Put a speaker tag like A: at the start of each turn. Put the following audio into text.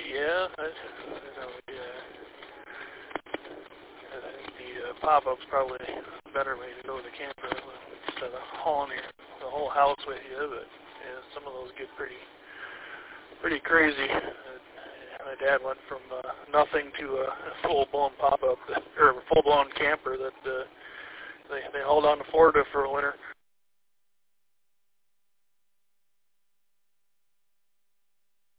A: Yeah, I know, yeah. I think the pop-up's probably a better way to go with the camper instead of hauling the whole house with you. But yeah, some of those get pretty crazy. My dad went from nothing to a full-blown pop-up or full-blown camper that they hauled on to Florida for a winter.